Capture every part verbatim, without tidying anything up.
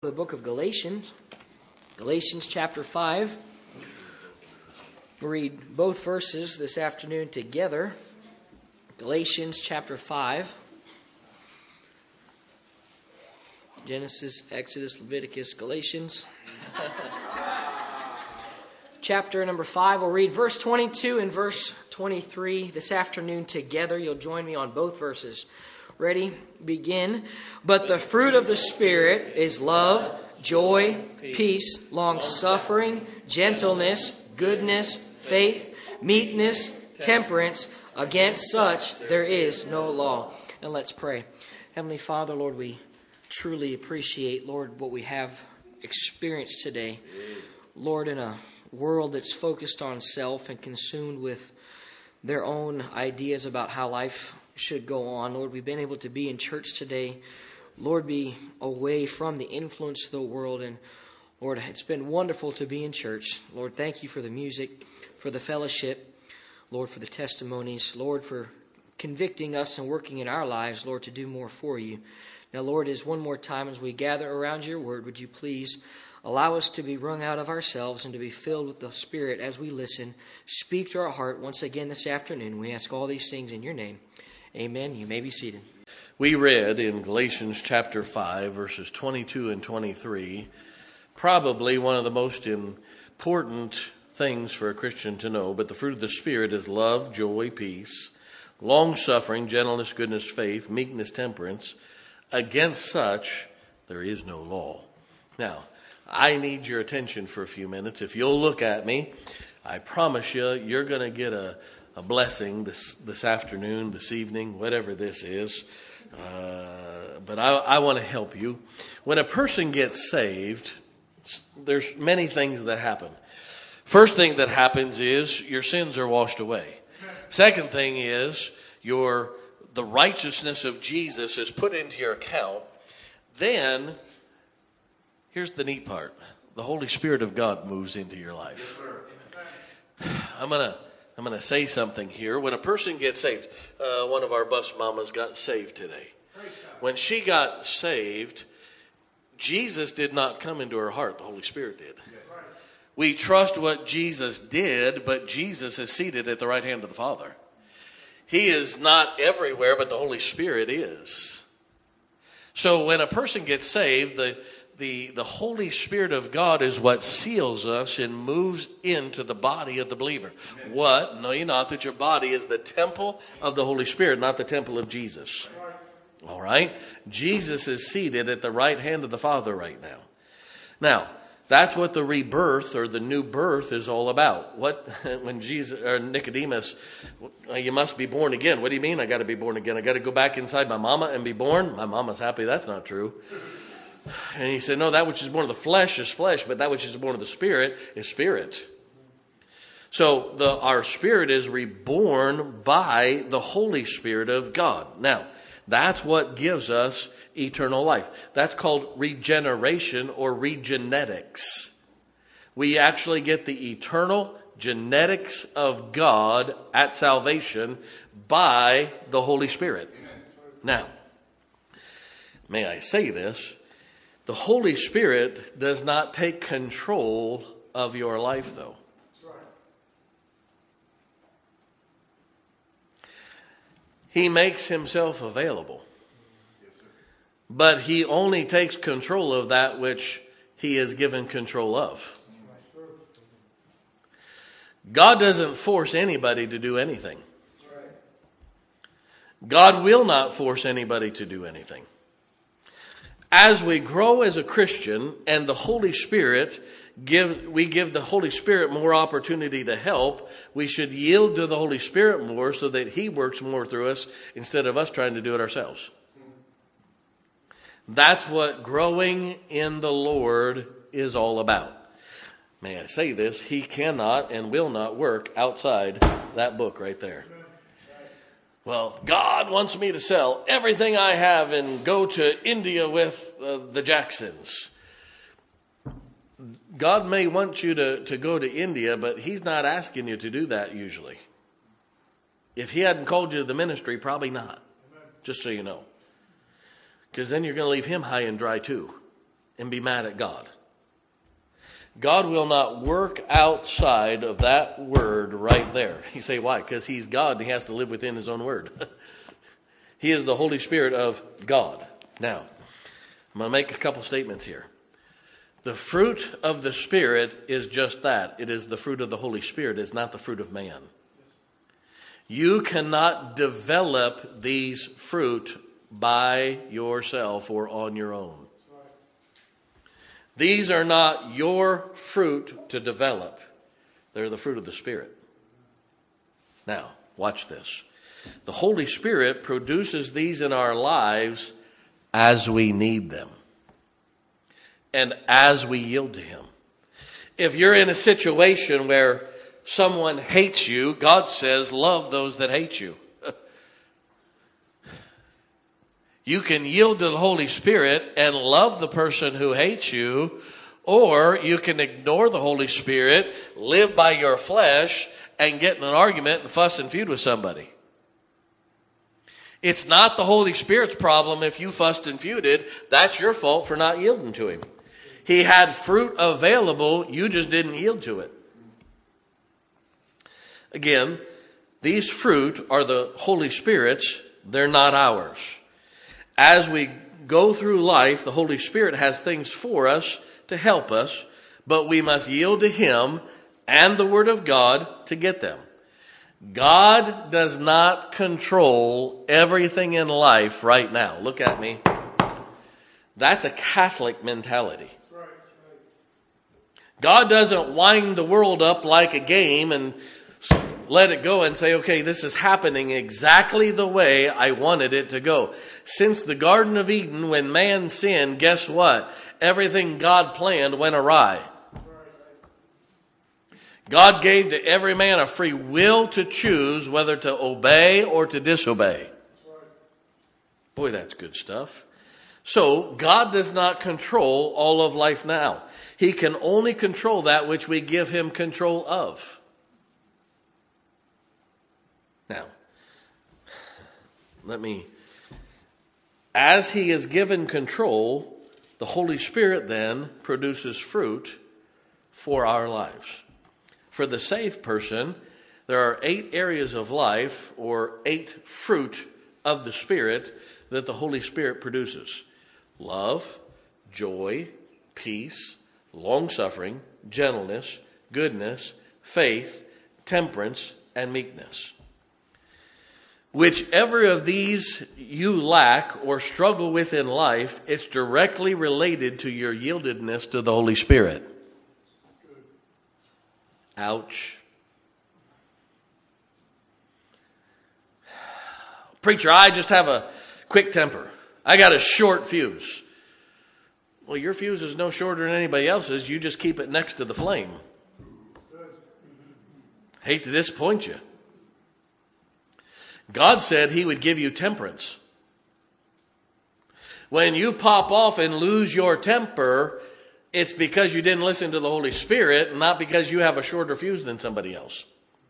The book of Galatians, Galatians chapter five. We'll read both verses this afternoon together. Galatians chapter five. Genesis, Exodus, Leviticus, Galatians. Chapter number five, we'll read verse twenty-two and verse twenty-three this afternoon together. You'll join me on both verses. Ready? Begin. But the fruit of the Spirit is love, joy, peace, long-suffering, gentleness, goodness, faith, meekness, temperance. Against such there is no law. And let's pray. Heavenly Father, Lord, we truly appreciate, Lord, what we have experienced today. Lord, in a world that's focused on self and consumed with their own ideas about how life should go on. Lord, we've been able to be in church today. Lord, be away from the influence of the world. And Lord, it's been wonderful to be in church. Lord, thank you for the music, for the fellowship. Lord, for the testimonies. Lord, for convicting us and working in our lives, Lord, to do more for you. Now, Lord, as one more time as we gather around your word, would you please allow us to be wrung out of ourselves and to be filled with the Spirit as we listen. Speak to our heart once again this afternoon. We ask all these things in your name. Amen. You may be seated. We read in Galatians chapter five, verses twenty-two and twenty-three, probably one of the most important things for a Christian to know. But the fruit of the Spirit is love, joy, peace, long-suffering, gentleness, goodness, faith, meekness, temperance. Against such there is no law. Now, I need your attention for a few minutes. If you'll look at me, I promise you, you're going to get a A blessing this, this afternoon, this evening, whatever this is. Uh, but I, I want to help you. When a person gets saved, there's many things that happen. First thing that happens is your sins are washed away. Second thing is your the righteousness of Jesus is put into your account. Then, here's the neat part. The Holy Spirit of God moves into your life. I'm going to I'm going to say something here. When a person gets saved, uh, one of our bus mamas got saved today. When she got saved, Jesus did not come into her heart. The Holy Spirit did. We trust what Jesus did, but Jesus is seated at the right hand of the Father. He is not everywhere, but the Holy Spirit is. So when a person gets saved, the The, the Holy Spirit of God is what seals us and moves into the body of the believer. Amen. What? Know you not that your body is the temple of the Holy Spirit, not the temple of Jesus. All right? Jesus is seated at the right hand of the Father right now. Now, that's what the rebirth or the new birth is all about. What when Jesus or Nicodemus, you must be born again. What do you mean I got to be born again? I got to go back inside my mama and be born? My mama's happy that's not true. And he said, no, that which is born of the flesh is flesh, but that which is born of the Spirit is spirit. So the, our spirit is reborn by the Holy Spirit of God. Now, that's what gives us eternal life. That's called regeneration or regenetics. We actually get the eternal genetics of God at salvation by the Holy Spirit. Now, may I say this? The Holy Spirit does not take control of your life, though. He makes himself available. But he only takes control of that which he is given control of. God doesn't force anybody to do anything. God will not force anybody to do anything. As we grow as a Christian and the Holy Spirit, give we give the Holy Spirit more opportunity to help, we should yield to the Holy Spirit more so that he works more through us instead of us trying to do it ourselves. That's what growing in the Lord is all about. May I say this? He cannot and will not work outside that book right there. Well, God wants me to sell everything I have and go to India with uh, the Jacksons. God may want you to, to go to India, but he's not asking you to do that usually. If he hadn't called you to the ministry, probably not. Just so you know. Because then you're going to leave him high and dry too. and be mad at God. God will not work outside of that word right there. You say, why? Because he's God and he has to live within his own word. He is the Holy Spirit of God. Now, I'm going to make a couple statements here. The fruit of the Spirit is just that. It is the fruit of the Holy Spirit. It's not the fruit of man. You cannot develop these fruit by yourself or on your own. These are not your fruit to develop. They're the fruit of the Spirit. Now, watch this. The Holy Spirit produces these in our lives as we need them and as we yield to him. If you're in a situation where someone hates you, God says, love those that hate you. You can yield to the Holy Spirit and love the person who hates you, or you can ignore the Holy Spirit, live by your flesh, and get in an argument and fuss and feud with somebody. It's not the Holy Spirit's problem if you fussed and feuded. That's your fault for not yielding to him. He had fruit available, you just didn't yield to it. Again, these fruit are the Holy Spirit's, they're not ours. As we go through life, the Holy Spirit has things for us to help us, but we must yield to him and the Word of God to get them. God does not control everything in life right now. Look at me. That's a Catholic mentality. God doesn't wind the world up like a game and let it go and say, okay, this is happening exactly the way I wanted it to go. Since the Garden of Eden, when man sinned, guess what? Everything God planned went awry. God gave to every man a free will to choose whether to obey or to disobey. Boy, that's good stuff. So, God does not control all of life now. He can only control that which we give him control of. Now, let me, as he is given control, the Holy Spirit then produces fruit for our lives. For the saved person, there are eight areas of life, or eight fruit of the Spirit that the Holy Spirit produces. Love, joy, peace, long-suffering, gentleness, goodness, faith, temperance, and meekness. Whichever of these you lack or struggle with in life, it's directly related to your yieldedness to the Holy Spirit. Ouch. Preacher, I just have a quick temper. I got a short fuse. Well, your fuse is no shorter than anybody else's. You just keep it next to the flame. Hate to disappoint you. God said he would give you temperance. When you pop off and lose your temper, it's because you didn't listen to the Holy Spirit, not because you have a shorter fuse than somebody else.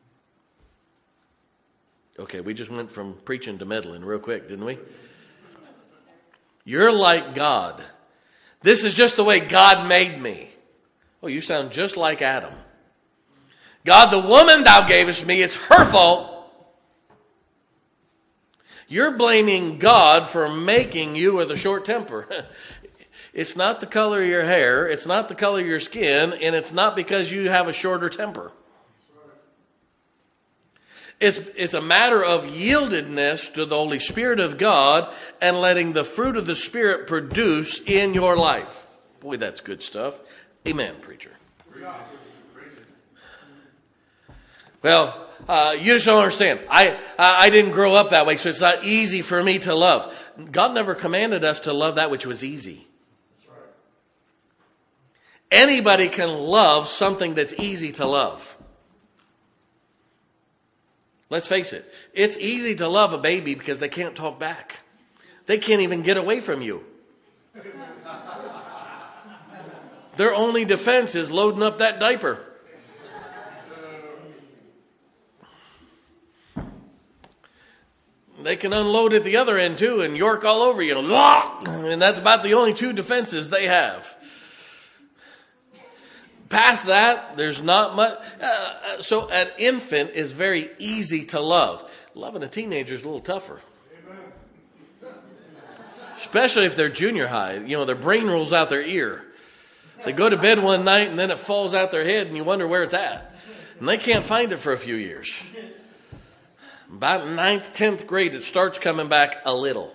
Okay, we just went from preaching to meddling real quick, didn't we? You're like God. This is just the way God made me. Oh, you sound just like Adam. God, the woman thou gavest me, it's her fault. You're blaming God for making you with a short temper. It's not the color of your hair, it's not the color of your skin, and it's not because you have a shorter temper. It's, it's a matter of yieldedness to the Holy Spirit of God and letting the fruit of the Spirit produce in your life. Boy, that's good stuff. Amen, preacher. Well, uh, you just don't understand. I, I didn't grow up that way, so it's not easy for me to love. God never commanded us to love that which was easy. Anybody can love something that's easy to love. Let's face it. It's easy to love a baby because they can't talk back. They can't even get away from you. Their only defense is loading up that diaper. They can unload at the other end too and york all over you. And that's about the only two defenses they have. Past that, there's not much. Uh, so an infant is very easy to love. Loving a teenager is a little tougher. Especially if they're junior high. You know, their brain rolls out their ear. They go to bed one night and then it falls out their head and you wonder where it's at. And they can't find it for a few years. About ninth, tenth grade, it starts coming back a little.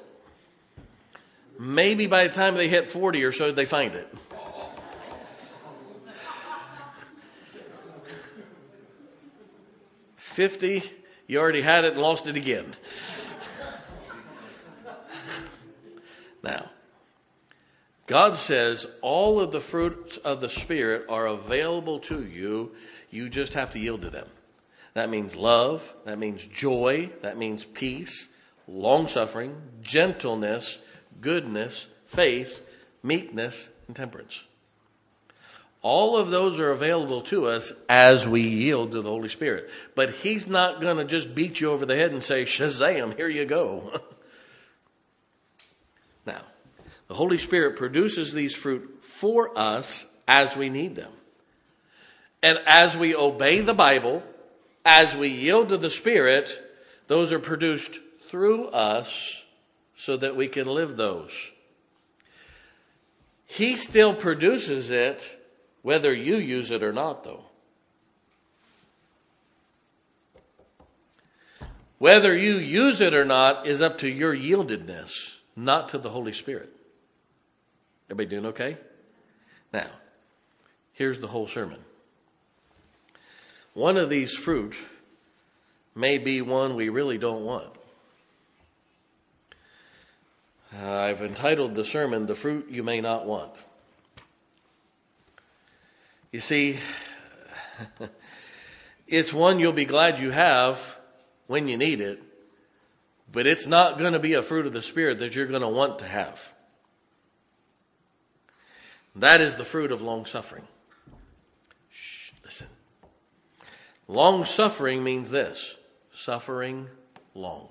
Maybe by the time they hit forty or so, they find it. fifty, you already had it and lost it again. Now, God says all of the fruits of the Spirit are available to you. You just have to yield to them. That means love. That means joy. That means peace, long-suffering, gentleness, goodness, faith, meekness, and temperance. All of those are available to us as we yield to the Holy Spirit. But He's not going to just beat you over the head and say, Shazam, here you go. Now, the Holy Spirit produces these fruit for us as we need them. And as we obey the Bible, as we yield to the Spirit, those are produced through us so that we can live those. He still produces it whether you use it or not, though. Whether you use it or not is up to your yieldedness, not to the Holy Spirit. Everybody doing okay? Now, here's the whole sermon. One of these fruit may be one we really don't want. Uh, I've entitled the sermon, The Fruit You May Not Want. You see, it's one you'll be glad you have when you need it, but it's not going to be a fruit of the Spirit that you're going to want to have. That is the fruit of long-suffering. Shh, listen. Long-suffering means this, suffering long.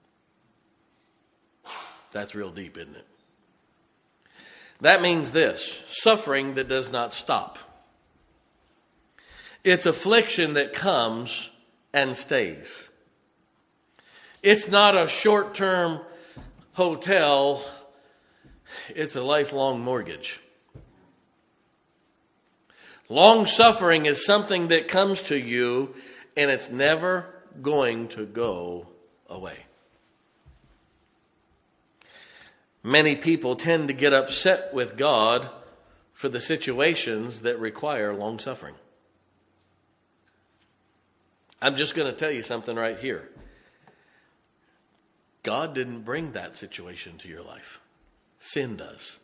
That's real deep, isn't it? That means this, suffering that does not stop. It's affliction that comes and stays. It's not a short-term hotel. It's a lifelong mortgage. Long-suffering is something that comes to you and it's never going to go away. Many people tend to get upset with God for the situations that require long-suffering. I'm just going to tell you something right here. God didn't bring that situation to your life. Sin does.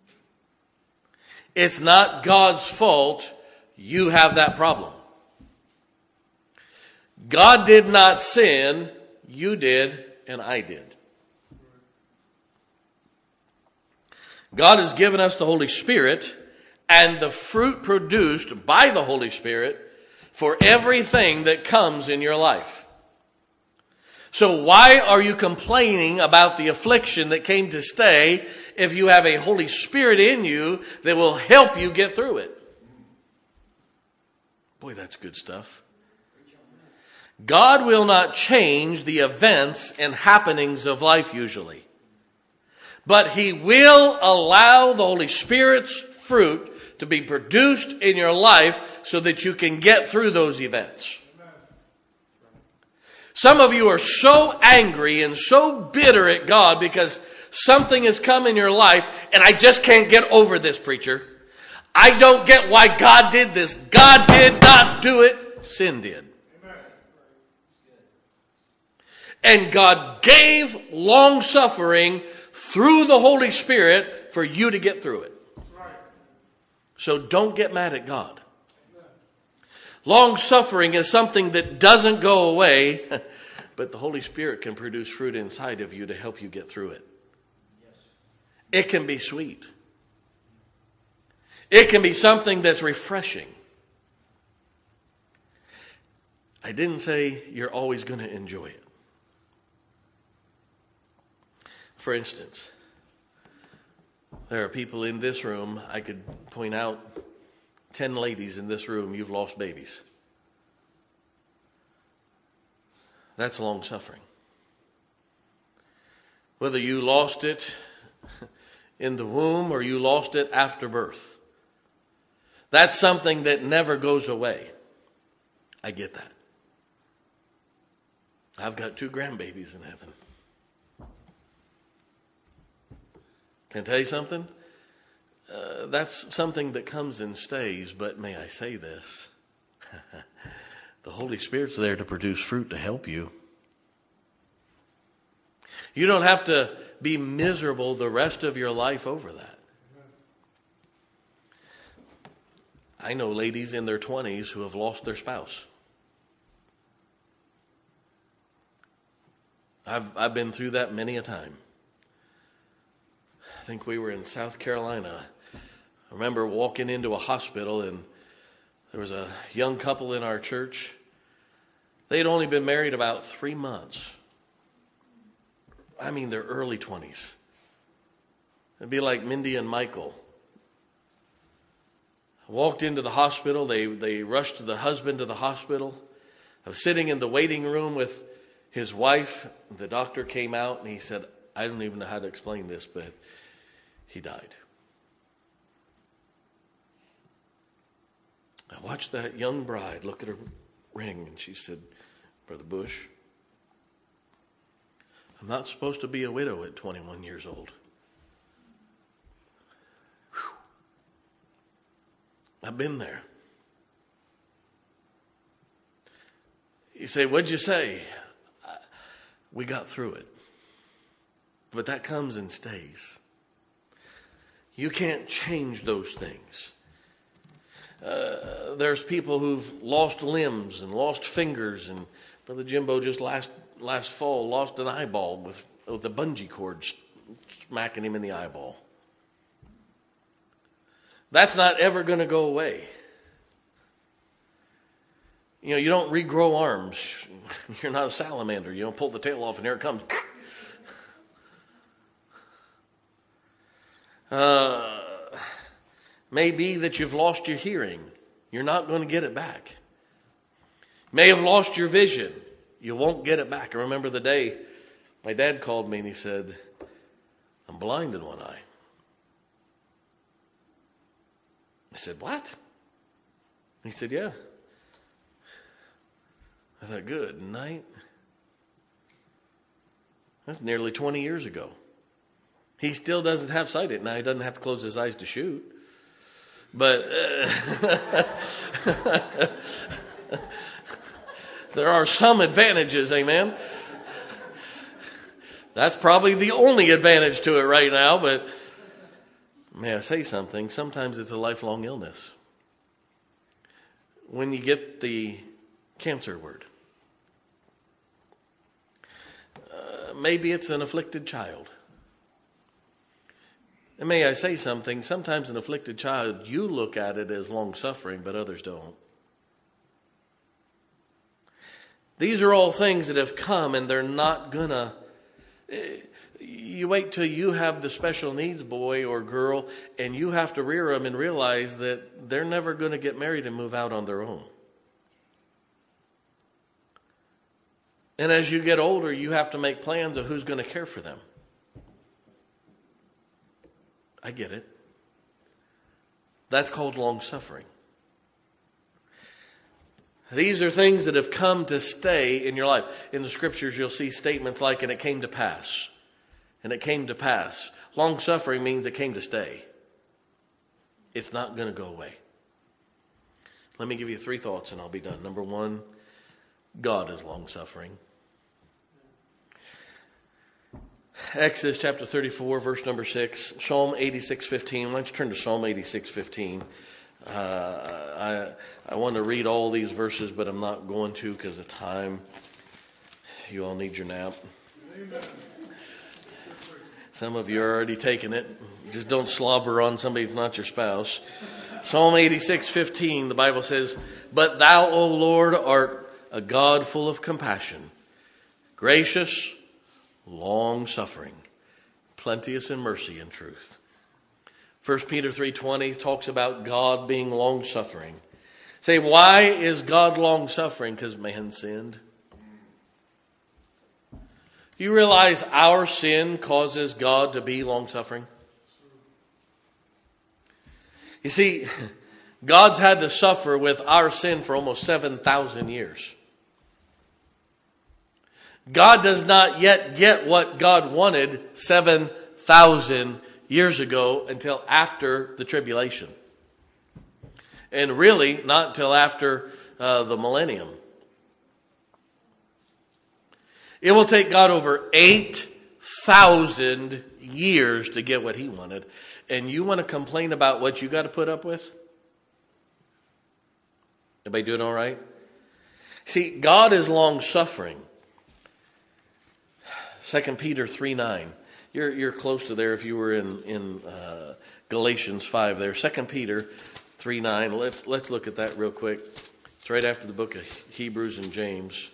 It's not God's fault you have that problem. God did not sin, you did, and I did. God has given us the Holy Spirit and the fruit produced by the Holy Spirit for everything that comes in your life. So why are you complaining about the affliction that came to stay if you have a Holy Spirit in you that will help you get through it? Boy, that's good stuff. God will not change the events and happenings of life usually. But He will allow the Holy Spirit's fruit to be produced in your life so that you can get through those events. Some of you are so angry and so bitter at God because something has come in your life and I just can't get over this, preacher. I don't get why God did this. God did not do it. Sin did. And God gave long suffering through the Holy Spirit for you to get through it. So don't get mad at God. Long suffering is something that doesn't go away, but the Holy Spirit can produce fruit inside of you to help you get through it. It can be sweet. It can be something that's refreshing. I didn't say you're always going to enjoy it. For instance, there are people in this room I could point out ten ladies in this room, you've lost babies. That's long suffering. Whether you lost it in the womb or you lost it after birth, that's something that never goes away. I get that. I've got two grandbabies in heaven. Can I tell you something? Uh, that's something that comes and stays, but may I say this? The Holy Spirit's there to produce fruit to help you. You don't have to be miserable the rest of your life over that. I know ladies in their twenties who have lost their spouse. I've I've been through that many a time. I think we were in South Carolina. I remember walking into a hospital and there was a young couple in our church. They'd only been married about three months. I mean, their early twenties. It'd be like Mindy and Michael. I walked into the hospital. They, they rushed the husband to the hospital. I was sitting in the waiting room with his wife. The doctor came out and he said, I don't even know how to explain this, but he died. I watched that young bride look at her ring and she said, Brother Bush, I'm not supposed to be a widow at twenty-one years old. Whew. I've been there. You say, what'd you say? We got through it. But that comes and stays. You can't change those things. Uh, there's people who've lost limbs and lost fingers, and Brother Jimbo just last last fall lost an eyeball with, with a bungee cord smacking him in the eyeball. That's not ever going to go away. You know, you don't regrow arms. You're not a salamander. You don't pull the tail off and here it comes. Uh, may be that you've lost your hearing. You're not going to get it back. May have lost your vision. You won't get it back. I remember the day my dad called me and he said, I'm blind in one eye. I said, what? He said, yeah. I thought, good night. That's nearly twenty years ago. He still doesn't have sight at night. He doesn't have to close his eyes to shoot. But uh, there are some advantages, amen? That's probably the only advantage to it right now, but may I say something? Sometimes it's a lifelong illness. When you get the cancer word, uh, maybe it's an afflicted child. And may I say something? Sometimes an afflicted child, you look at it as long suffering, but others don't. These are all things that have come, and they're not gonna. You wait till you have the special needs boy or girl, and you have to rear them and realize that they're never going to get married and move out on their own. And as you get older, you have to make plans of who's going to care for them. I get it. That's called long suffering. These are things that have come to stay in your life. In the scriptures, you'll see statements like, and it came to pass. And it came to pass. Long suffering means it came to stay. It's not going to go away. Let me give you three thoughts and I'll be done. Number one, God is long suffering. Exodus chapter thirty-four, verse number six, Psalm eighty-six fifteen. Why don't you turn to Psalm eighty-six fifteen? Uh, I I want to read all these verses, but I'm not going to because of time. You all need your nap. Amen. Some of you are already taking it. Just don't slobber on somebody that's not your spouse. Psalm eighty-six fifteen, the Bible says, but thou, O Lord, art a God full of compassion, gracious, long-suffering, plenteous in mercy and truth. First Peter three twenty talks about God being long-suffering. Say, why is God long-suffering? Because man sinned. You realize our sin causes God to be long-suffering? You see, God's had to suffer with our sin for almost seven thousand years. God does not yet get what God wanted seven thousand years ago until after the tribulation. And really, not until after uh, the millennium. It will take God over eight thousand years to get what he wanted. And you want to complain about what you got to put up with? Everybody doing all right? See, God is long-suffering. Second Peter three nine. You're, you're close to there if you were in, in uh, Galatians five there. Second Peter three nine. Let's, let's look at that real quick. It's right after the book of Hebrews and James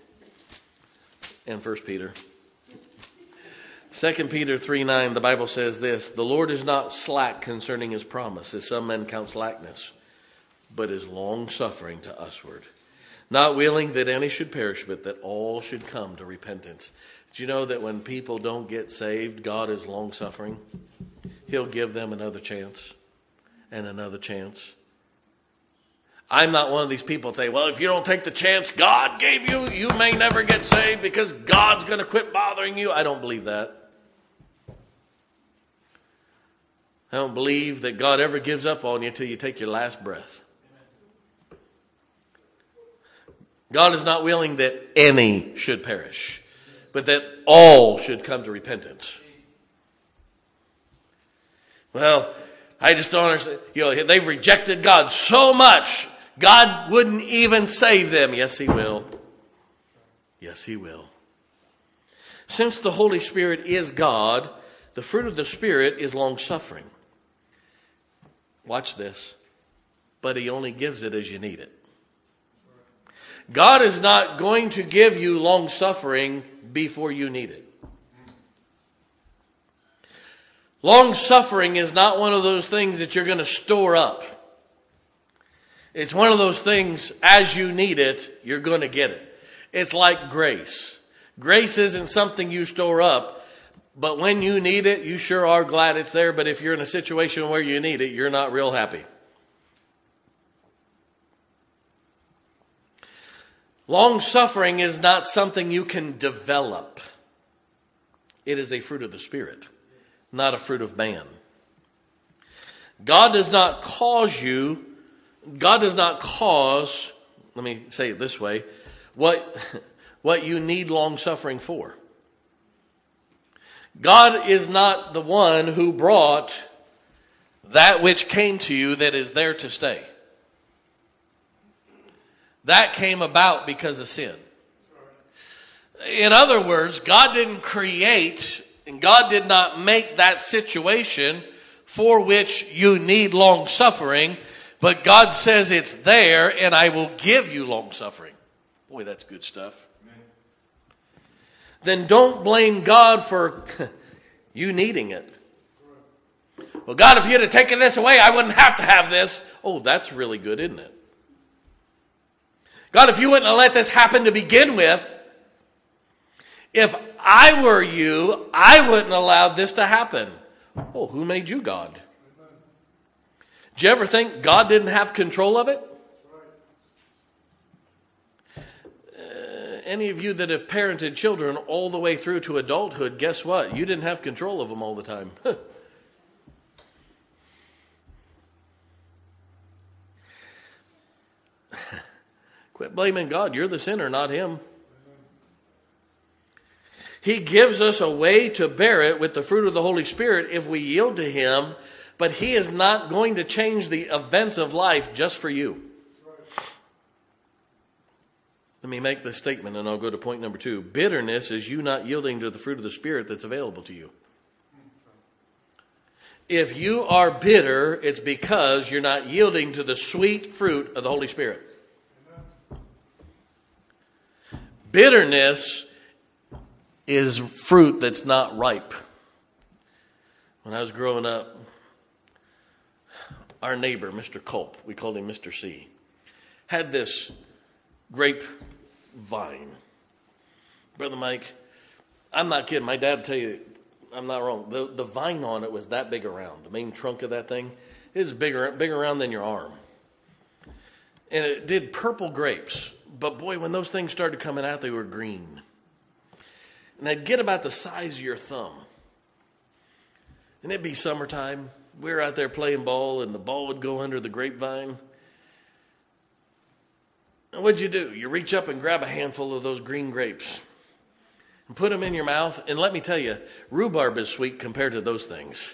and First Peter. Second Peter three nine, the Bible says this: the Lord is not slack concerning his promise, as some men count slackness, but is long-suffering to usward, not willing that any should perish, but that all should come to repentance. Do you know that when people don't get saved, God is long-suffering? He'll give them another chance and another chance. I'm not one of these people that say, well, if you don't take the chance God gave you, you may never get saved because God's going to quit bothering you. I don't believe that. I don't believe that God ever gives up on you until you take your last breath. God is not willing that any should perish, but that all should come to repentance. Well, I just don't understand. You know, they've rejected God so much, God wouldn't even save them. Yes, he will. Yes, he will. Since the Holy Spirit is God, the fruit of the Spirit is long-suffering. Watch this. But he only gives it as you need it. God is not going to give you long-suffering before you need it. Long-suffering is not one of those things that you're going to store up. It's one of those things, as you need it, you're going to get it. It's like grace. Grace isn't something you store up, but when you need it, you sure are glad it's there. But if you're in a situation where you need it, you're not real happy. Long-suffering is not something you can develop. It is a fruit of the Spirit, not a fruit of man. God does not cause you, God does not cause, let me say it this way, what, what you need long-suffering for. God is not the one who brought that which came to you that is there to stay. That came about because of sin. In other words, God didn't create and God did not make that situation for which you need long suffering, but God says it's there and I will give you long suffering. Boy, that's good stuff. Amen. Then don't blame God for you needing it. Well, God, if you'd have taken this away, I wouldn't have to have this. Oh, that's really good, isn't it? God, if you wouldn't have let this happen to begin with, if I were you, I wouldn't allow this to happen. Oh, who made you God? Did you ever think God didn't have control of it? Uh, any of you that have parented children all the way through to adulthood, guess what? You didn't have control of them all the time. Quit blaming God. You're the sinner, not him. He gives us a way to bear it with the fruit of the Holy Spirit if we yield to him, but he is not going to change the events of life just for you. Let me make this statement and I'll go to point number two. Bitterness is you not yielding to the fruit of the Spirit that's available to you. If you are bitter, it's because you're not yielding to the sweet fruit of the Holy Spirit. Bitterness is fruit that's not ripe. When I was growing up, our neighbor, Mister Culp, we called him Mister C, had this grape vine. Brother Mike, I'm not kidding. My dad will tell you, I'm not wrong. The, the vine on it was that big around. The main trunk of that thing is bigger, bigger around than your arm. And it did purple grapes. But boy, when those things started coming out, they were green. And they'd get about the size of your thumb. And it'd be summertime. We were out there playing ball, and the ball would go under the grapevine. And what'd you do? You reach up and grab a handful of those green grapes and put them in your mouth. And let me tell you, rhubarb is sweet compared to those things.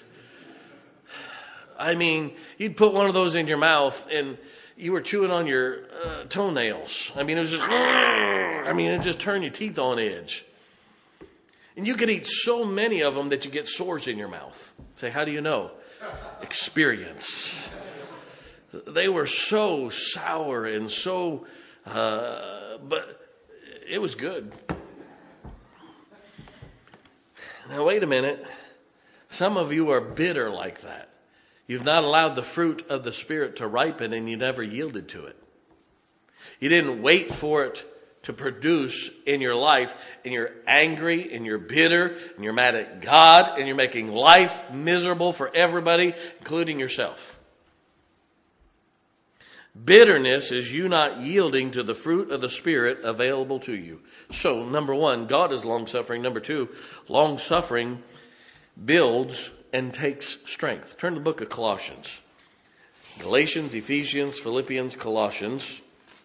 I mean, you'd put one of those in your mouth, and you were chewing on your uh, toenails. I mean, it was just, I mean, it just turned your teeth on edge. And you could eat so many of them that you get sores in your mouth. Say, how do you know? Experience. They were so sour and so, uh, but it was good. Now, wait a minute. Some of you are bitter like that. You've not allowed the fruit of the Spirit to ripen, and you never yielded to it. You didn't wait for it to produce in your life, and you're angry, and you're bitter, and you're mad at God, and you're making life miserable for everybody, including yourself. Bitterness is you not yielding to the fruit of the Spirit available to you. So, number one, God is long-suffering. Number two, long-suffering builds and takes strength. Turn to the book of Colossians. Galatians, Ephesians, Philippians, Colossians.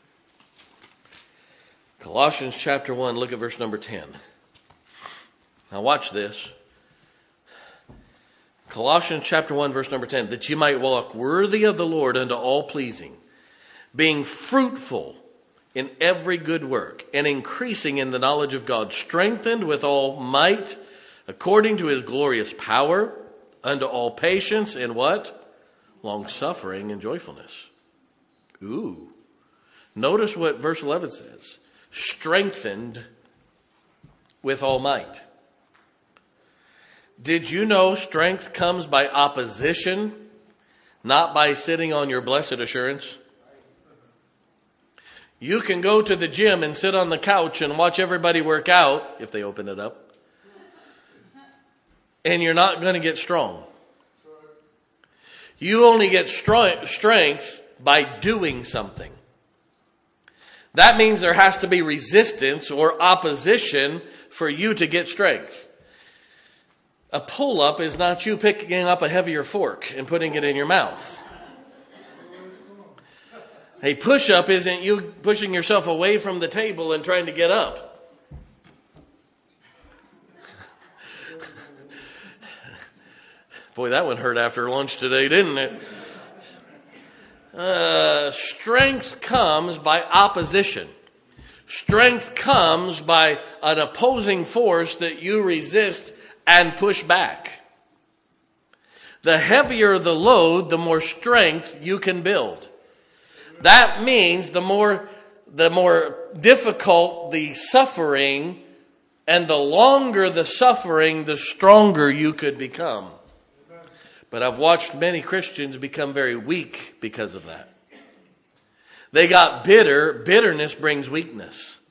Colossians chapter one, look at verse number ten. Now watch this. Colossians chapter one, verse number ten. That you might walk worthy of the Lord unto all pleasing, being fruitful in every good work, and increasing in the knowledge of God, strengthened with all might, according to his glorious power, unto all patience and what? Long-suffering and joyfulness. Ooh. Notice what verse eleven says. Strengthened with all might. Did you know strength comes by opposition, not by sitting on your blessed assurance? You can go to the gym and sit on the couch and watch everybody work out, if they open it up, and you're not going to get strong. You only get strength by doing something. That means there has to be resistance or opposition for you to get strength. A pull-up is not you picking up a heavier fork and putting it in your mouth. A push-up isn't you pushing yourself away from the table and trying to get up. Boy, that one hurt after lunch today, didn't it? Uh, strength comes by opposition. Strength comes by an opposing force that you resist and push back. The heavier the load, the more strength you can build. That means the more, the more difficult the suffering, and the longer the suffering, the stronger you could become. But I've watched many Christians become very weak because of that. They got bitter. Bitterness brings weakness.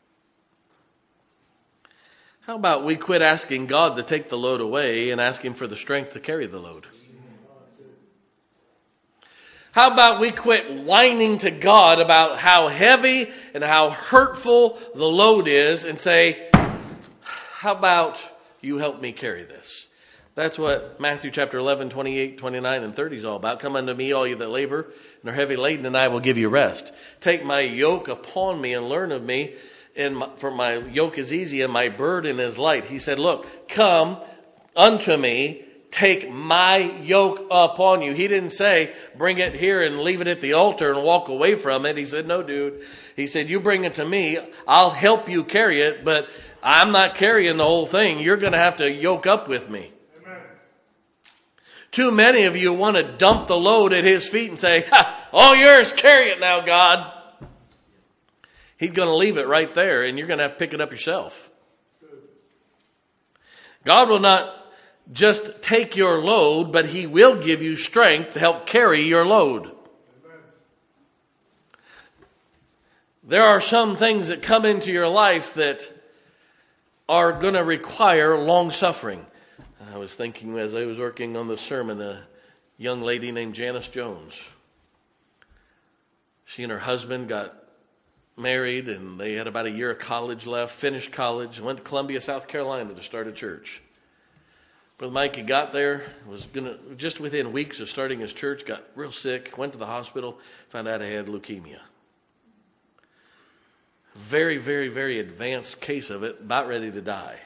How about we quit asking God to take the load away and ask him for the strength to carry the load? How about we quit whining to God about how heavy and how hurtful the load is and say, how about you help me carry this? That's what Matthew chapter eleven, twenty-eight, twenty-nine, and thirty is all about. Come unto me, all you that labor and are heavy laden, and I will give you rest. Take my yoke upon me and learn of me, and my, for my yoke is easy and my burden is light. He said, look, come unto me, take my yoke upon you. He didn't say, bring it here and leave it at the altar and walk away from it. He said, no, dude. He said, you bring it to me. I'll help you carry it, but I'm not carrying the whole thing. You're going to have to yoke up with me. Too many of you want to dump the load at his feet and say, ha, all yours, carry it now, God. He's going to leave it right there, and you're going to have to pick it up yourself. God will not just take your load, but he will give you strength to help carry your load. There are some things that come into your life that are going to require long suffering. I was thinking as I was working on the sermon, a young lady named Janice Jones. She and her husband got married, and they had about a year of college left, finished college, went to Columbia, South Carolina to start a church. Brother Mikey got there, was gonna just within weeks of starting his church, got real sick, went to the hospital, found out he had leukemia. Very, very, very advanced case of it, about ready to die.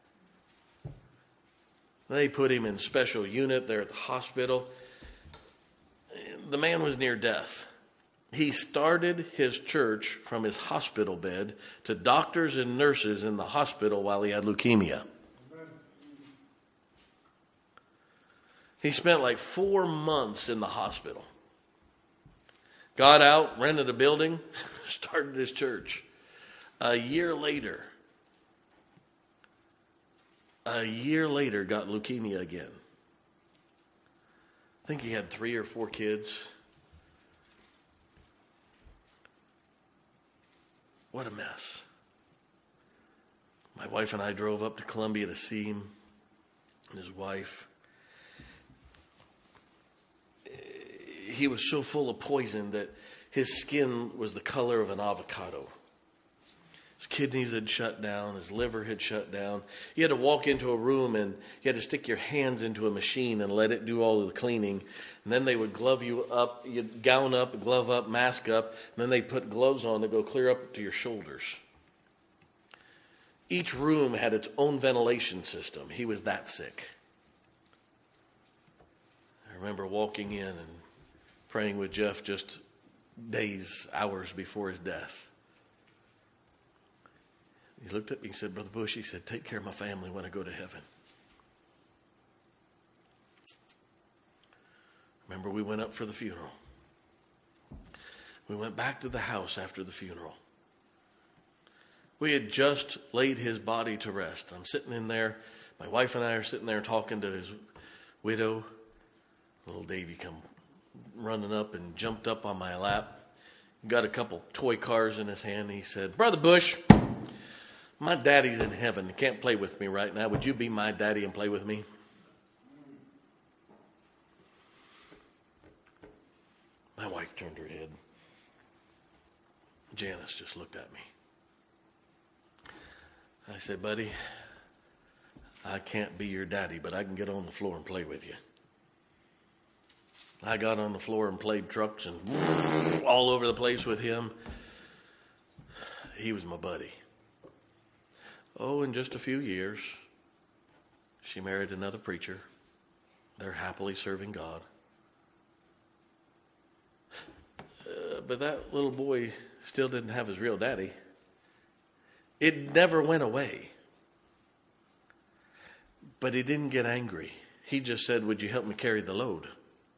They put him in special unit there at the hospital. The man was near death. He started his church from his hospital bed to doctors and nurses in the hospital while he had leukemia. He spent like four months in the hospital. Got out, rented a building, started his church. A year later, a year later, got leukemia again. I think he had three or four kids. What a mess. My wife and I drove up to Columbia to see him and his wife. He was so full of poison that his skin was the color of an avocado. His kidneys had shut down. His liver had shut down. You had to walk into a room and you had to stick your hands into a machine and let it do all of the cleaning. And then they would glove you up, you'd gown up, glove up, mask up. And then they'd put gloves on that go clear up to your shoulders. Each room had its own ventilation system. He was that sick. I remember walking in and praying with Jeff just days, hours before his death. He looked at me and said, Brother Bush, he said, take care of my family when I go to heaven. Remember, we went up for the funeral. We went back to the house after the funeral. We had just laid his body to rest. I'm sitting in there. My wife and I are sitting there talking to his widow. Little Davy come running up and jumped up on my lap. Got a couple toy cars in his hand. He said, Brother Bush, my daddy's in heaven. He can't play with me right now. Would you be my daddy and play with me? My wife turned her head. Janice just looked at me. I said, buddy, I can't be your daddy, but I can get on the floor and play with you. I got on the floor and played trucks and all over the place with him. He was my buddy. Oh, in just a few years, she married another preacher. They're happily serving God. Uh, but that little boy still didn't have his real daddy. It never went away. But he didn't get angry. He just said, would you help me carry the load?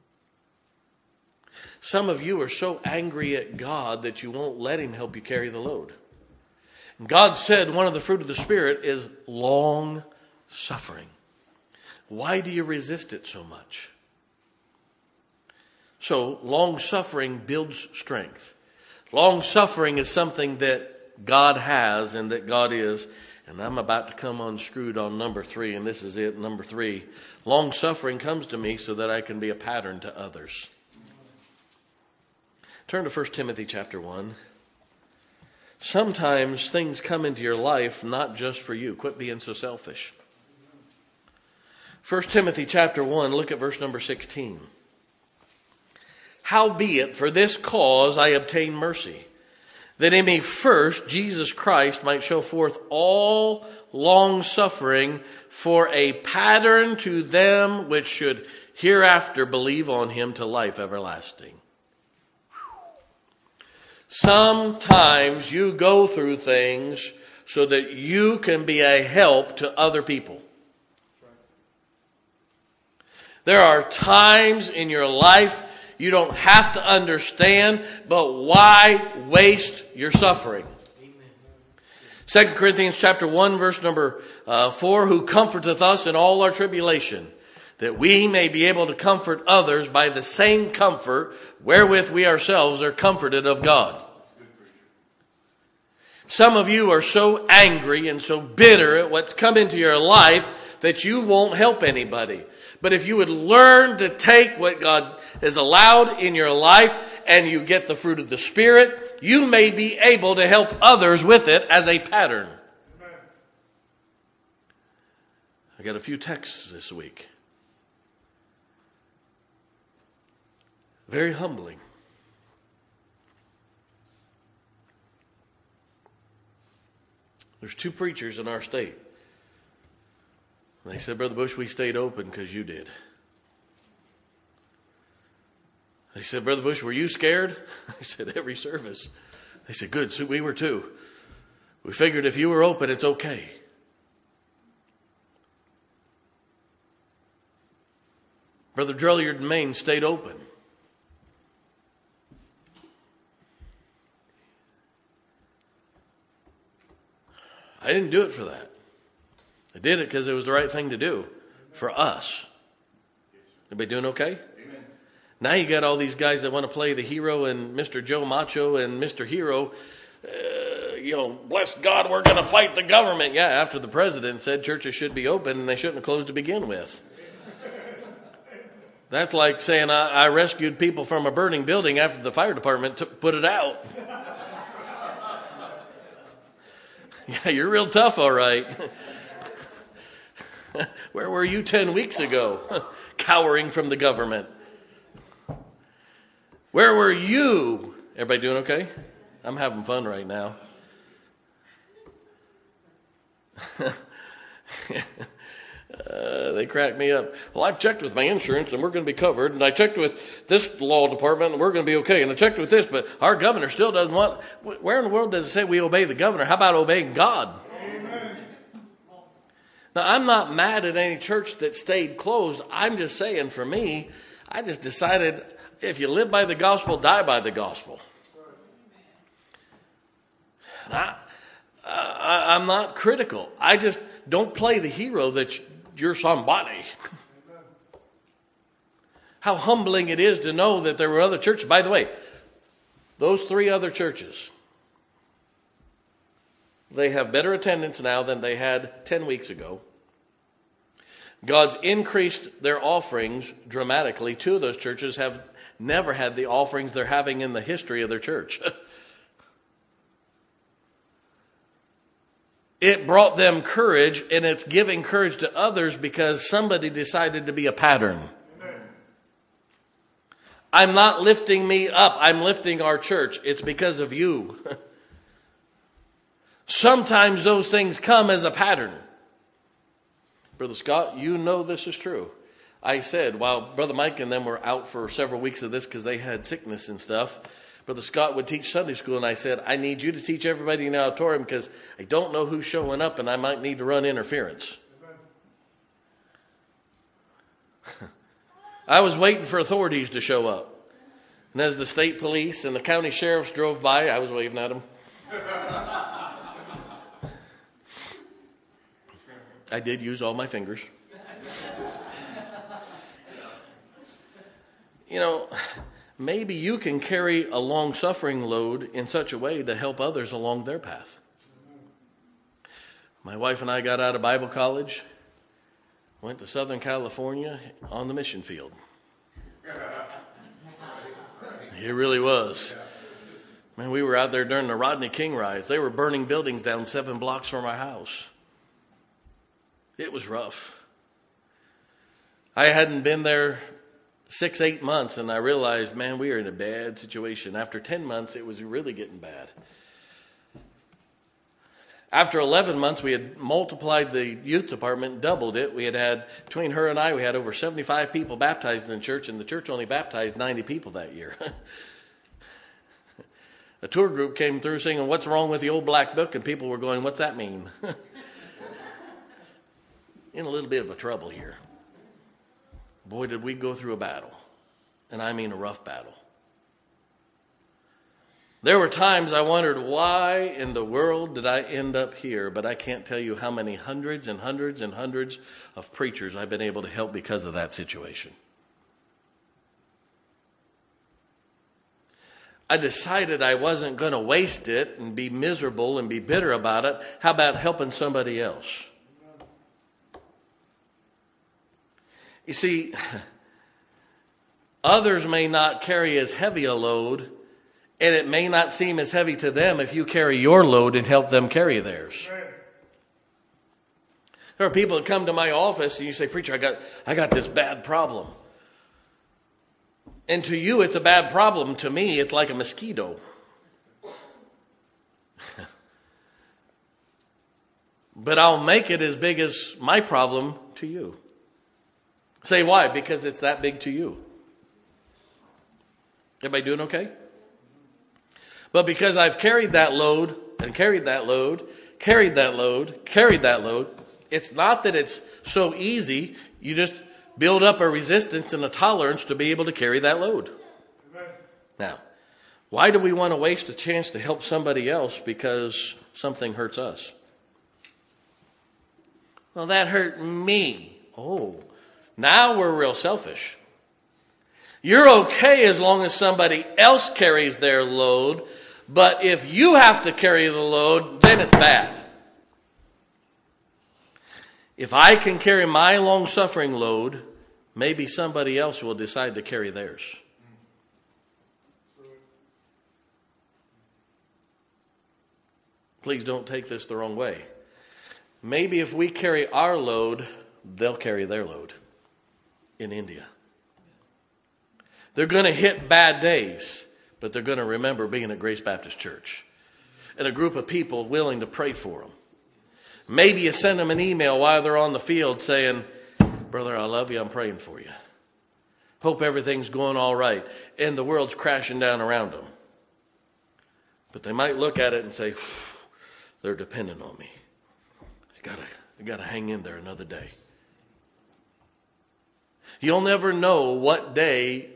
Some of you are so angry at God that you won't let him help you carry the load. And God said one of the fruit of the Spirit is long suffering. Why do you resist it so much? So long suffering builds strength. Long suffering is something that God has and that God is. And I'm about to come unscrewed on number three, and this is it, number three. Long suffering comes to me so that I can be a pattern to others. Turn to First Timothy chapter one. Sometimes things come into your life not just for you. Quit being so selfish. First Timothy chapter one, look at verse number sixteen. Howbeit, for this cause I obtain mercy, that in me first Jesus Christ might show forth all long suffering for a pattern to them which should hereafter believe on him to life everlasting. Sometimes you go through things so that you can be a help to other people. There are times in your life you don't have to understand, but why waste your suffering? Second Corinthians chapter one, verse number uh, four, who comforteth us in all our tribulation, that we may be able to comfort others by the same comfort wherewith we ourselves are comforted of God. Some of you are so angry and so bitter at what's come into your life that you won't help anybody. But if you would learn to take what God has allowed in your life and you get the fruit of the Spirit, you may be able to help others with it as a pattern. I got a few texts this week. Very humbling. There's two preachers in our state. They said, Brother Bush, we stayed open because you did. They said, Brother Bush, were you scared? I said, every service. They said, good, so we were too. We figured if you were open, it's okay. Brother Drelliard in Maine stayed open. I didn't do it for that. I did it because it was the right thing to do for us. Everybody doing okay? Amen. Now you got all these guys that want to play the hero and Mister Joe Macho and Mister Hero. Uh, you know, bless God, we're going to fight the government. Yeah, after the president said churches should be open and they shouldn't have closed to begin with. That's like saying I, I rescued people from a burning building after the fire department took, put it out. Yeah, you're real tough, all right. Where were you ten weeks ago? Cowering from the government. Where were you? Everybody doing okay? I'm having fun right now. Uh, they crack me up. Well, I've checked with my insurance and we're going to be covered. And I checked with this law department and we're going to be okay. And I checked with this, but our governor still doesn't want. Where in the world does it say we obey the governor? How about obeying God? Amen. Now, I'm not mad at any church that stayed closed. I'm just saying, for me, I just decided if you live by the gospel, die by the gospel. I, I, I'm not critical. I just don't play the hero that you're somebody. How humbling it is to know that there were other churches. By the way, those three other churches, they have better attendance now than they had ten weeks ago. God's increased their offerings dramatically. Two of those churches have never had the offerings they're having in the history of their church. It brought them courage, and it's giving courage to others because somebody decided to be a pattern. Amen. I'm not lifting me up. I'm lifting our church. It's because of you. Sometimes those things come as a pattern. Brother Scott, you know this is true. I said, while Brother Mike and them were out for several weeks of this because they had sickness and stuff, Brother Scott would teach Sunday school, and I said, I need you to teach everybody in the auditorium because I don't know who's showing up, and I might need to run interference. I was waiting for authorities to show up. And as the state police and the county sheriffs drove by, I was waving at them. I did use all my fingers. You know, maybe you can carry a long-suffering load in such a way to help others along their path. My wife and I got out of Bible college, went to Southern California on the mission field. It really was. Man, we were out there during the Rodney King riots. They were burning buildings down seven blocks from our house. It was rough. I hadn't been there Six, eight months, and I realized, man, we are in a bad situation. After ten months, it was really getting bad. After eleven months, we had multiplied the youth department, doubled it. We had had, between her and I, we had over seventy-five people baptized in the church, and the church only baptized ninety people that year. A tour group came through singing, "What's Wrong with the Old Black Book?" And people were going, "What's that mean?" In a little bit of a trouble here. Boy, did we go through a battle. And I mean a rough battle. There were times I wondered, why in the world did I end up here? But I can't tell you how many hundreds and hundreds and hundreds of preachers I've been able to help because of that situation. I decided I wasn't going to waste it and be miserable and be bitter about it. How about helping somebody else? You see, others may not carry as heavy a load, and it may not seem as heavy to them if you carry your load and help them carry theirs. There are people that come to my office and you say, "Preacher, I got I got this bad problem." And to you, it's a bad problem. To me, it's like a mosquito. But I'll make it as big as my problem to you. Say why? Because it's that big to you. Everybody doing okay? But because I've carried that load and carried that load, carried that load, carried that load, it's not that it's so easy. You just build up a resistance and a tolerance to be able to carry that load. Amen. Now, why do we want to waste a chance to help somebody else because something hurts us? Well, that hurt me. Oh, now we're real selfish. You're okay as long as somebody else carries their load, but if you have to carry the load, then it's bad. If I can carry my long-suffering load, maybe somebody else will decide to carry theirs. Please don't take this the wrong way. Maybe if we carry our load, they'll carry their load in India. They're going to hit bad days, but they're going to remember being at Grace Baptist Church and a group of people willing to pray for them. Maybe you send them an email while they're on the field saying, "Brother, I love you. I'm praying for you. Hope everything's going all right." And the world's crashing down around them. But they might look at it and say, "They're dependent on me. I gotta, I gotta hang in there another day." You'll never know what day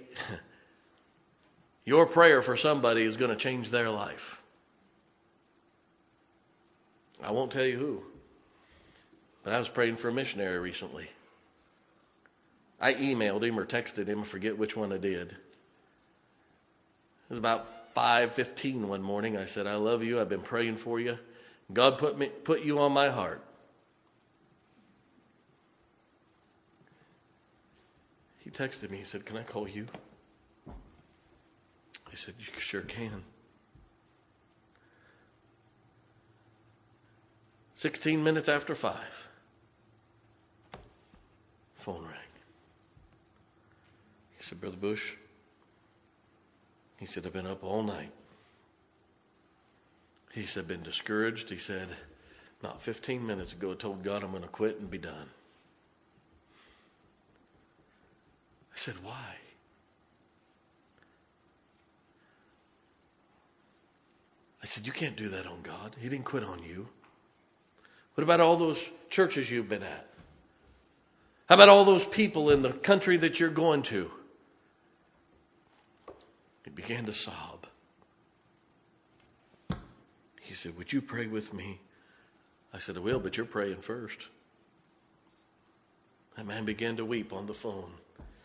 your prayer for somebody is going to change their life. I won't tell you who. But I was praying for a missionary recently. I emailed him or texted him, I forget which one I did. It was about five fifteen one morning. I said, "I love you. I've been praying for you. God put me put you on my heart." He texted me. He said, "Can I call you?" I said, "You sure can." Sixteen minutes after five, phone rang. He said, "Brother Bush," he said, "I've been up all night." He said, "Been discouraged." He said, "Not fifteen minutes ago, I told God I'm going to quit and be done." I said, "Why?" I said, "You can't do that on God. He didn't quit on you. What about all those churches you've been at? How about all those people in the country that you're going to?" He began to sob. He said, "Would you pray with me?" I said, "I will, but you're praying first." That man began to weep on the phone.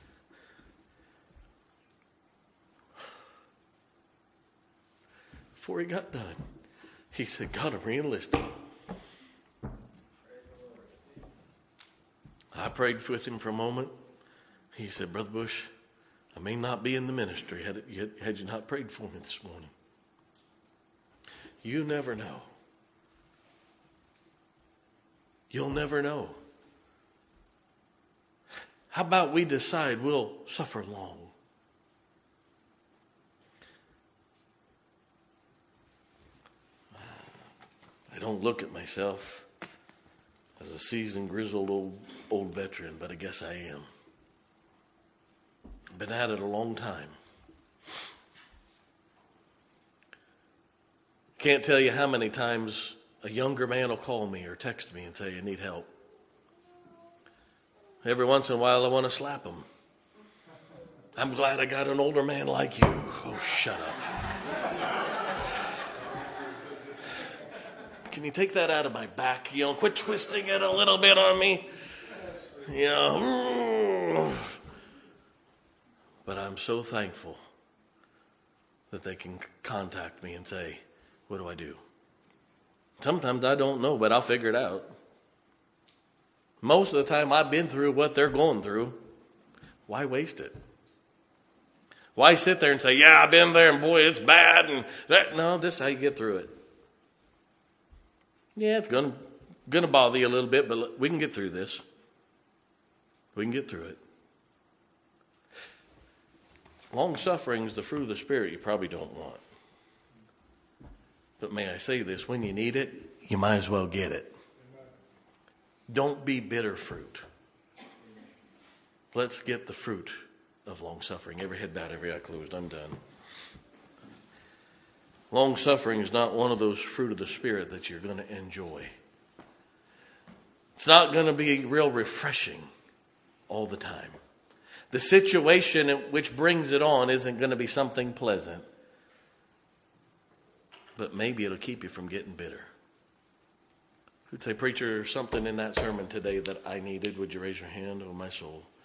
Before he got done, he said, "God, I'm re-enlisted." I prayed with him for a moment. He said, "Brother Bush, I may not be in the ministry had, it, had you not prayed for me this morning." You never know. You'll never know. How about we decide we'll suffer long? I don't look at myself as a seasoned, grizzled old, old veteran, but I guess I am. Been at it a long time. Can't tell you how many times a younger man will call me or text me and say, "I need help." Every once in a while I want to slap him. "I'm glad I got an older man like you." Oh, shut up. can you take that out of my back? You know, quit twisting it a little bit on me. You know. But I'm so thankful that they can contact me and say, what do I do? Sometimes I don't know, but I'll figure it out. Most of the time I've been through what they're going through. Why waste it? Why sit there and say, yeah, I've been there and boy, it's bad. And that. No, this is how you get through it. Yeah, it's going to going to bother you a little bit, but we can get through this. We can get through it. Long suffering is the fruit of the Spirit you probably don't want. But may I say this, when you need it, you might as well get it. Don't be bitter fruit. Let's get the fruit of long suffering. Every head bowed, every eye closed. I'm done. Long suffering is not one of those fruit of the Spirit that you're going to enjoy. It's not going to be real refreshing all the time. The situation which brings it on isn't going to be something pleasant. But maybe it'll keep you from getting bitter. Who'd say, preacher, something in that sermon today that I needed? Would you raise your hand? Oh, my soul.